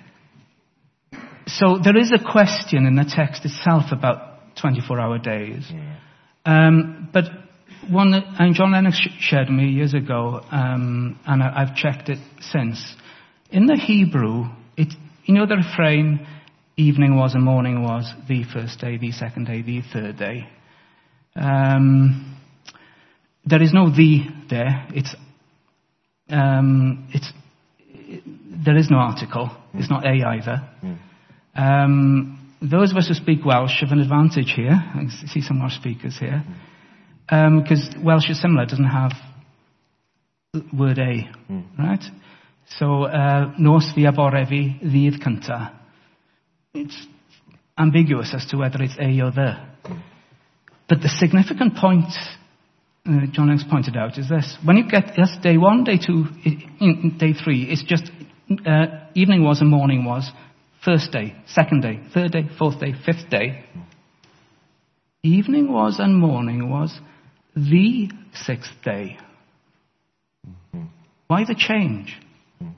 Speaker 1: so there is a question in the text itself about twenty-four hour days.
Speaker 2: Yeah.
Speaker 1: Um, but one that and John Lennox shared with me years ago, um, and I, I've checked it since. In the Hebrew, it, you know the refrain, evening was and morning was, the first day, the second day, the third day. Um, there is no the there. It's, um, it's, it, there is no article. Mm. It's not a either. Mm. Um, those of us who speak Welsh have an advantage here. I see some more speakers here. Mm. Because um, Welsh is similar, it doesn't have the word a, mm. right? So, uh, nos fi abore fi ddydd cynta. It's ambiguous as to whether it's a or the. Mm. But the significant point, uh, John Lennox pointed out, is this. When you get, that's day one, day two, day three, it's just uh, evening was and morning was, first day, second day, third day, fourth day, fifth day. Mm. Evening was and morning was the sixth day. Mm-hmm. Why the change? Mm.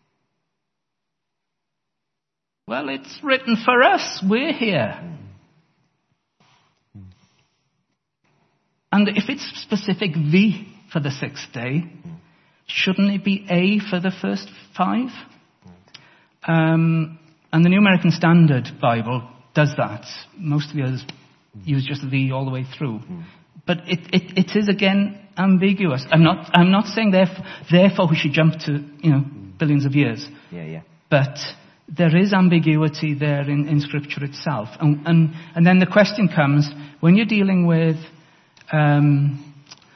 Speaker 1: Well, it's written for us. We're here. Mm. Mm. And if it's specific the for the sixth day, mm. shouldn't it be a for the first five? Mm. Um, and the New American Standard Bible does that. Most of the others use just the all the way through. Mm. But it, it, it is again ambiguous. I'm not I'm not saying therefore, therefore we should jump to, you know, mm. billions of years.
Speaker 2: Yeah, yeah.
Speaker 1: But there is ambiguity there in, in Scripture itself. And, and and then the question comes, when you're dealing with um,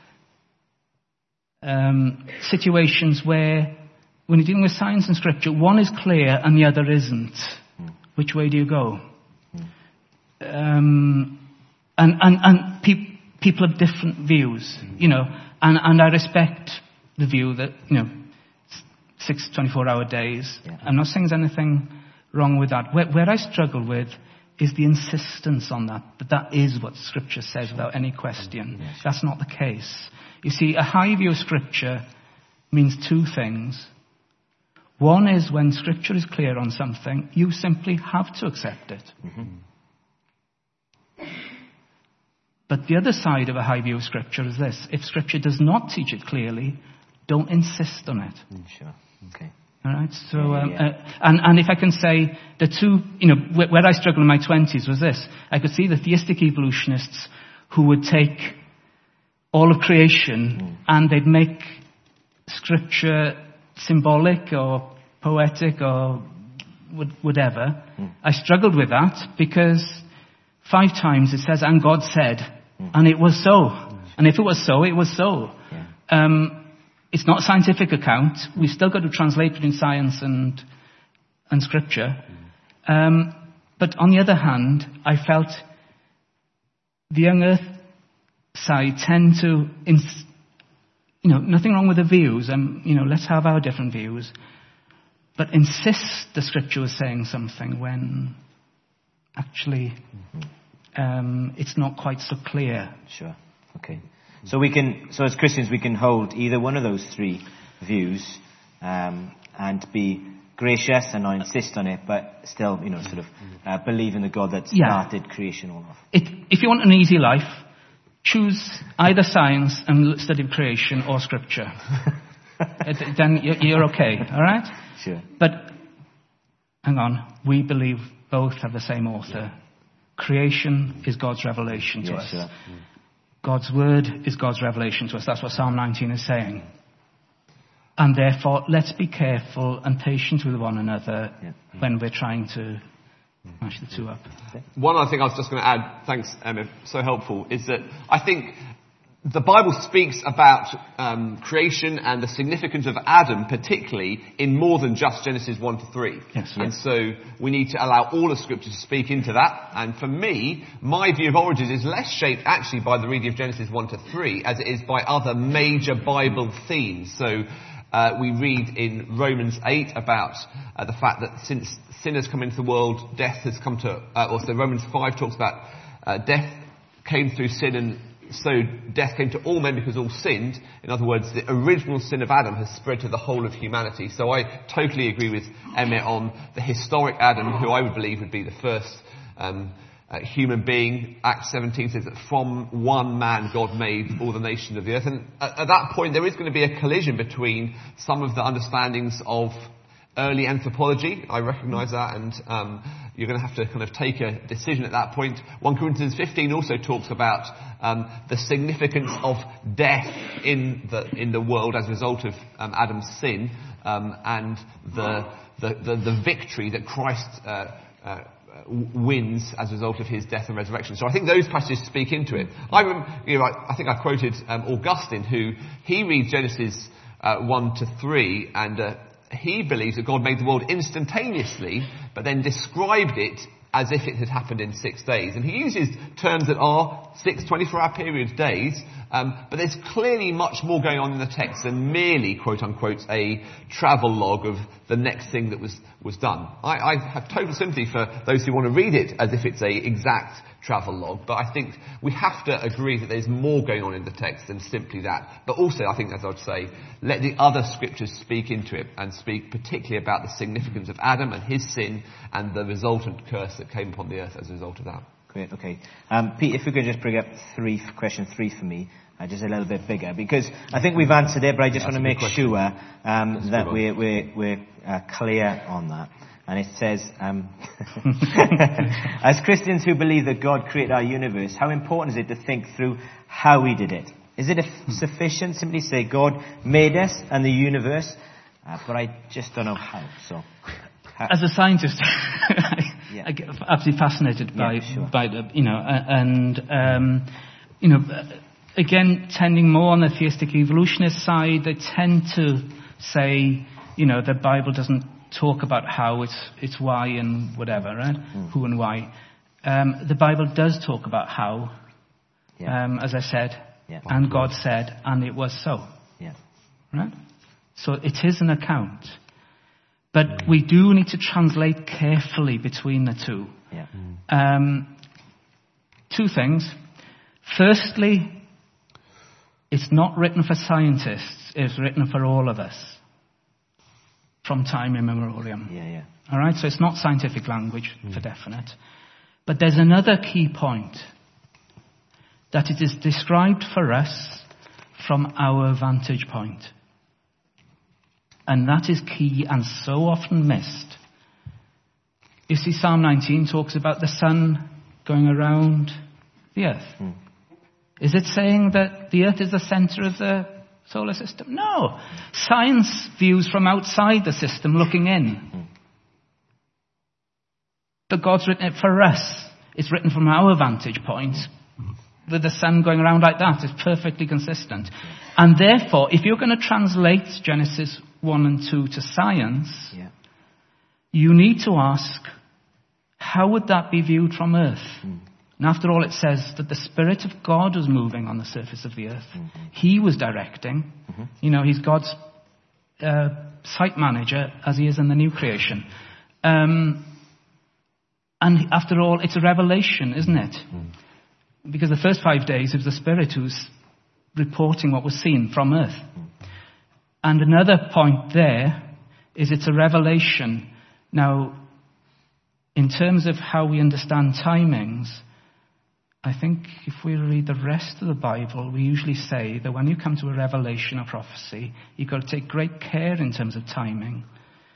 Speaker 1: um, situations where, when you're dealing with science and Scripture, one is clear and the other isn't. Mm. Which way do you go? Mm. Um, and and, and people... People have different views, you know, and, and I respect the view that, you know, six twenty-four hour days. Yeah. I'm not saying there's anything wrong with that. Where, where I struggle with is the insistence on that, but that is what Scripture says without any question. Yes. That's not the case. You see, a high view of Scripture means two things. One is when Scripture is clear on something, you simply have to accept it. Mm-hmm. But the other side of a high view of Scripture is this. If Scripture does not teach it clearly, don't insist on it.
Speaker 2: Mm, sure. Okay.
Speaker 1: All right? So,
Speaker 2: yeah,
Speaker 1: um,
Speaker 2: yeah.
Speaker 1: Uh, and, and if I can say, the two, you know, where, where I struggled in my twenties was this. I could see the theistic evolutionists who would take all of creation mm. and they'd make Scripture symbolic or poetic or whatever. Mm. I struggled with that because five times it says, and God said, mm. and it was so. Mm. And if it was so, it was so. Yeah. Um, it's not a scientific account. We've still got to translate between science and and scripture. Um, but on the other hand, I felt the young earth side tend to, ins- you know, nothing wrong with the views, and you know, let's have our different views, but insist the scripture was saying something when actually um, it's not quite so clear.
Speaker 2: Sure. Okay. So we can, so as Christians, we can hold either one of those three views um, and be gracious and not insist on it, but still, you know, sort of uh, believe in the God that started yeah. creation all off.
Speaker 1: It, if you want an easy life, choose either science and study of creation or scripture. Then you're okay, all right?
Speaker 2: Sure.
Speaker 1: But hang on, we believe both have the same author. Yeah. Creation is God's revelation to
Speaker 2: yeah,
Speaker 1: us.
Speaker 2: Sure.
Speaker 1: God's word is God's revelation to us. That's what Psalm nineteen is saying. And therefore, let's be careful and patient with one another yeah. when we're trying to match the two up.
Speaker 3: One other thing I was just going to add, thanks Emma, so helpful, is that I think the Bible speaks about um, creation and the significance of Adam, particularly, in more than just Genesis one to three.
Speaker 1: Yes,
Speaker 3: and
Speaker 1: yes.
Speaker 3: so we need to allow all of Scripture to speak into that. And for me, my view of origins is less shaped actually by the reading of Genesis one to three as it is by other major Bible themes. So uh, we read in Romans eight about uh, the fact that since sin has come into the world, death has come to... Uh, also Romans five talks about uh, death came through sin, and so death came to all men because all sinned. In other words, the original sin of Adam has spread to the whole of humanity. So I totally agree with Emmett on the historic Adam, who I would believe would be the first um, uh, human being. Acts seventeen says that from one man God made all the nations of the earth. And at, at that point there is going to be a collision between some of the understandings of early anthropology. I recognise that, and um, you're going to have to kind of take a decision at that point. First Corinthians fifteen also talks about um, the significance of death in the in the world as a result of um, Adam's sin, um, and the, the the the victory that Christ uh, uh, wins as a result of his death and resurrection. So I think those passages speak into it. I, you know, I, I think I quoted um, Augustine, who he reads Genesis uh, one to three, and uh, he believes that God made the world instantaneously, but then described it as if it had happened in six days. And he uses terms that are six twenty-four hour period days, um, but there's clearly much more going on in the text than merely, quote unquote, a travel log of the next thing that was, was done. I, I have total sympathy for those who want to read it as if it's a exact travel log, but I think we have to agree that there's more going on in the text than simply that. But also, I think, as I would say, let the other scriptures speak into it and speak particularly about the significance of Adam and his sin and the resultant curse that came upon the earth as a result of that.
Speaker 2: Great, okay. Um, Pete, if we could just bring up three, question three for me, uh, just a little bit bigger, because I think we've answered it, but I just want to make sure um, that we're, we're, we're uh, clear on that. And it says, um, as Christians who believe that God created our universe, how important is it to think through how he did it? Is it sufficient simply to say God made us and the universe, uh, but I just don't know how, so... How?
Speaker 1: As a scientist, I, yeah. I get absolutely fascinated by,
Speaker 2: yeah, sure.
Speaker 1: by the, you know, and, um, you know, again, tending more on the theistic evolutionist side, they tend to say, you know, the Bible doesn't talk about how, it's it's why and whatever, right? Mm. Who and why. Um, the Bible does talk about how, yeah. um, as I said,
Speaker 2: yeah.
Speaker 1: and God said, and it was so.
Speaker 2: Yeah.
Speaker 1: Right? So it is an account. But mm. we do need to translate carefully between the two.
Speaker 2: Yeah. Mm.
Speaker 1: Um, two things. Firstly, it's not written for scientists, it's written for all of us. From time immemorial.
Speaker 2: Yeah, yeah.
Speaker 1: All right, so it's not scientific language mm. for definite. But there's another key point, that it is described for us from our vantage point. And that is key and so often missed. You see, Psalm nineteen talks about the sun going around the earth. Mm. Is it saying that the earth is the center of the solar system? No. Science views from outside the system looking in. Mm. But God's written it for us. It's written from our vantage point. with the sun going around like that. It's perfectly consistent. And therefore, if you're going to translate Genesis one and two to science,
Speaker 2: Yeah.
Speaker 1: you need to ask, how would that be viewed from earth?
Speaker 2: Mm.
Speaker 1: And after all, it says that the Spirit of God was moving on the surface of the earth.
Speaker 2: Mm-hmm.
Speaker 1: He was directing.
Speaker 2: Mm-hmm.
Speaker 1: You know, he's God's uh, site manager as he is in the new creation. Um, and after all, it's a revelation, isn't it?
Speaker 2: Mm.
Speaker 1: Because the first five days it was the Spirit who's reporting what was seen from earth.
Speaker 2: Mm.
Speaker 1: And another point there is it's a revelation. Now, in terms of how we understand timings, I think if we read the rest of the Bible, we usually say that when you come to a revelation or prophecy, you've got to take great care in terms of timing.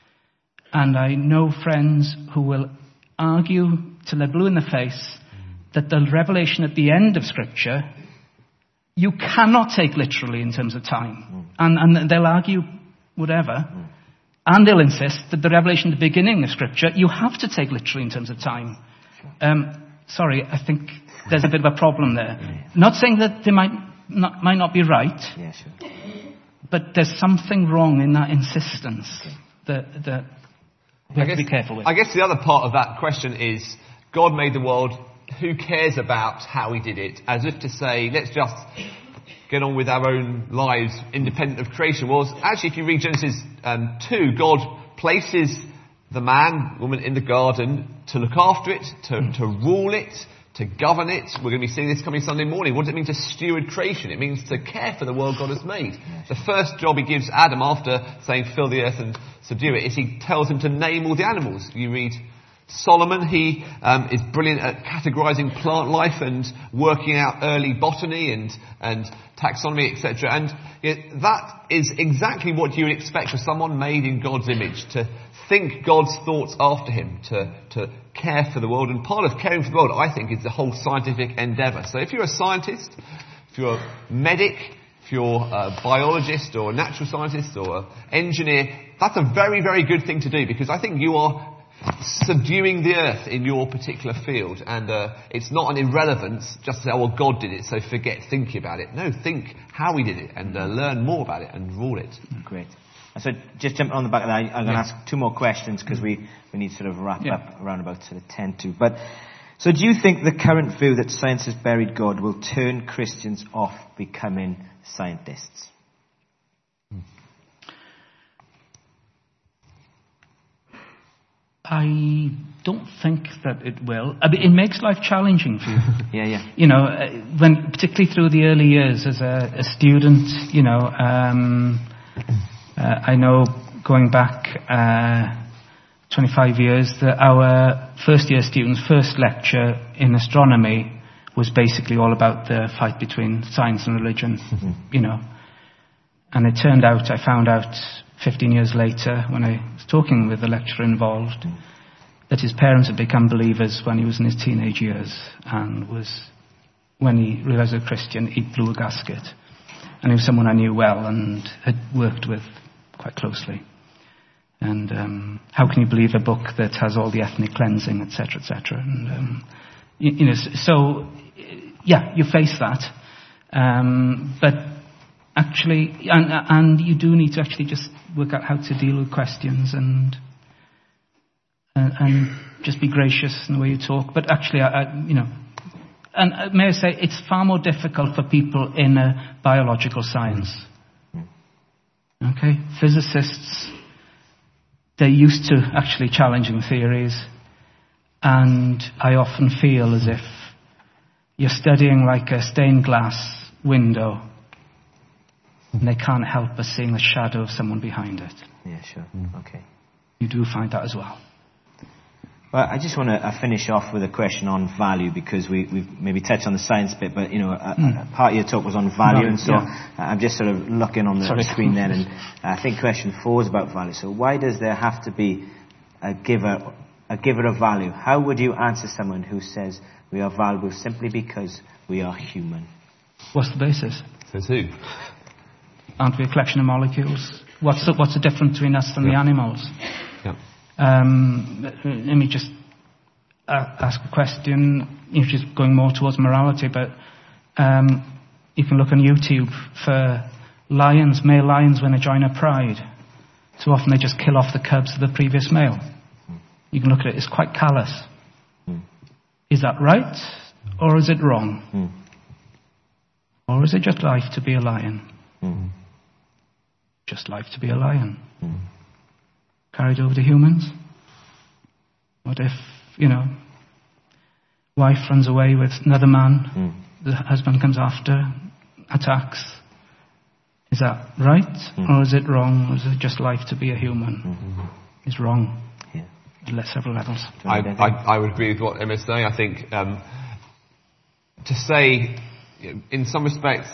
Speaker 1: And I know friends who will argue till they're blue in the face that the revelation at the end of Scripture, you cannot take literally in terms of time. And, and they'll argue whatever. And they'll insist that the revelation at the beginning of Scripture, you have to take literally in terms of time. Um, sorry, I think there's a bit of a problem there.
Speaker 2: Yeah.
Speaker 1: Not saying that they might not, might not be right,
Speaker 2: Yeah, sure.
Speaker 1: but there's something wrong in that insistence that, that we have
Speaker 3: I guess,
Speaker 1: to be careful with.
Speaker 3: I guess the other part of that question is, God made the world, who cares about how he did it? As if to say, let's just get on with our own lives independent of creation. Well, actually, if you read Genesis um, two, God places the man, woman in the garden to look after it, to, mm. to rule it, to govern it. We're going to be seeing this coming Sunday morning. What does it mean to steward creation? It means to care for the world God has made. The first job he gives Adam after saying fill the earth and subdue it is he tells him to name all the animals. You read Solomon, he um, is brilliant at categorizing plant life and working out early botany and, and taxonomy, et cetera. And you know, that is exactly what you would expect for someone made in God's image, to think God's thoughts after him, to, to care for the world. And part of caring for the world, I think, is the whole scientific endeavour. So if you're a scientist, if you're a medic, if you're a biologist or a natural scientist or an engineer, that's a very, very good thing to do, because I think you are subduing the earth in your particular field, and uh, it's not an irrelevance just to say, oh, well, God did it, so forget thinking about it. No, think how he did it and uh, learn more about it and rule it.
Speaker 2: Great. So just jumping on the back of that, I'm going to
Speaker 3: yeah.
Speaker 2: ask two more questions because we, we need to sort of wrap
Speaker 1: yeah.
Speaker 2: up around about sort of ten to. But so do you think the current view that science has buried God will turn Christians off becoming scientists?
Speaker 1: I don't think that it will. I mean, it makes life challenging for you.
Speaker 2: yeah, yeah.
Speaker 1: You know, uh, when particularly through the early years as a, a student, you know, um, uh, I know going back uh, twenty-five years that our first year students' first lecture in astronomy was basically all about the fight between science and religion, mm-hmm. you know. And it turned out, I found out fifteen years later, when I was talking with the lecturer involved, that his parents had become believers when he was in his teenage years, and was, when he realised he was a Christian, he blew a gasket. And he was someone I knew well and had worked with quite closely. And um, how can you believe a book that has all the ethnic cleansing, et cetera, et cetera? And um, you, you know, so yeah, you face that, um, but. Actually, and, and you do need to actually just work out how to deal with questions and and, and just be gracious in the way you talk. But actually, I, I, you know, and may I say, it's far more difficult for people in a biological science. Okay, physicists, they're used to actually challenging theories, and I often feel as if you're studying like a stained glass window. And they can't help but seeing the shadow of someone behind it.
Speaker 2: Yeah, sure. Mm. Okay.
Speaker 1: You do find that as well.
Speaker 2: Well, I just want to uh, finish off with a question on value, because we, we've maybe touched on the science bit, but, you know, a, mm. a part of your talk was on value, no, and so yeah. I'm just sort of looking on the, the screen then, and I think question four is about value. So why does there have to be a giver, a giver of value? How would you answer someone who says we are valuable simply because we are human?
Speaker 1: What's the basis?
Speaker 3: Says who?
Speaker 1: Aren't we a collection of molecules? What's the, what's the difference between us and yeah. the animals?
Speaker 3: Yeah.
Speaker 1: Um, let me just uh, ask a question, you know, just going more towards morality, but Um, you can look on YouTube for lions, male lions when they join a pride. So often they just kill off the cubs of the previous male. You can look at it, it's quite callous.
Speaker 2: Mm.
Speaker 1: Is that right, or is it wrong?
Speaker 2: Mm.
Speaker 1: Or is it just life to be a lion?
Speaker 2: Mm.
Speaker 1: Just life to be a lion.
Speaker 2: Mm.
Speaker 1: Carried over to humans? What if, you know, wife runs away with another man,
Speaker 2: Mm.
Speaker 1: the husband comes after, attacks? Is that right,
Speaker 2: Mm.
Speaker 1: or is it wrong? Or is it just life to be a human?
Speaker 2: Mm-hmm.
Speaker 1: It's wrong.
Speaker 2: Yeah.
Speaker 1: At several levels.
Speaker 3: I, I, I would agree with what Emma's saying. I think um, to say, you know, in some respects,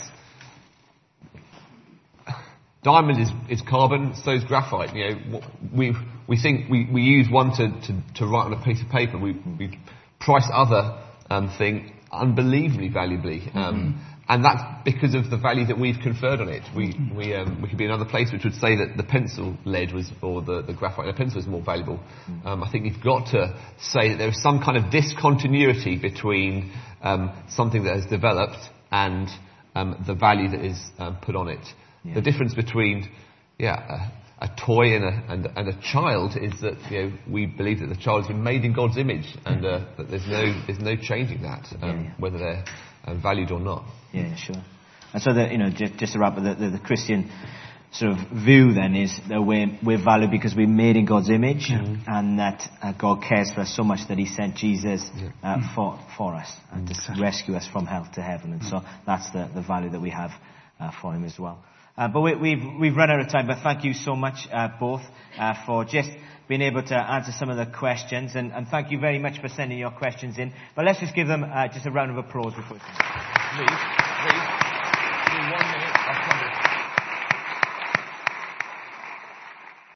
Speaker 3: diamond is, is carbon, so is graphite. You know, we we think we, we use one to, to, to write on a piece of paper. We, we price other um, thing unbelievably valuably, um, mm-hmm. and that's because of the value that we've conferred on it. We we um, we could be another place which would say that the pencil lead was, or the, the graphite in a pencil was more valuable. Mm-hmm. Um, I think you've got to say that there is some kind of discontinuity between um, something that has developed and um, the value that is um, put on it. Yeah. The difference between, yeah, a, a toy and a, and, and a child is that, you know, we believe that the child has been made in God's image, and uh, that there's no there's no changing that, um, yeah, yeah. whether they're uh, valued or not.
Speaker 2: Yeah, yeah, sure. And so, the, you know, just, just to wrap up, the, the, the Christian sort of view then is that we're we're valued because we're made in God's image, mm-hmm. and that uh, God cares for us so much that He sent Jesus uh, mm-hmm. for for us and mm-hmm. to rescue us from hell to heaven, and mm-hmm. so that's the the value that we have uh, for Him as well. Uh, but we, we've we've run out of time. But thank you so much, uh, both, uh, for just being able to answer some of the questions, and, and thank you very much for sending your questions in. But let's just give them uh, just a round of applause before we finish.
Speaker 3: Please, please, in one minute, I'll come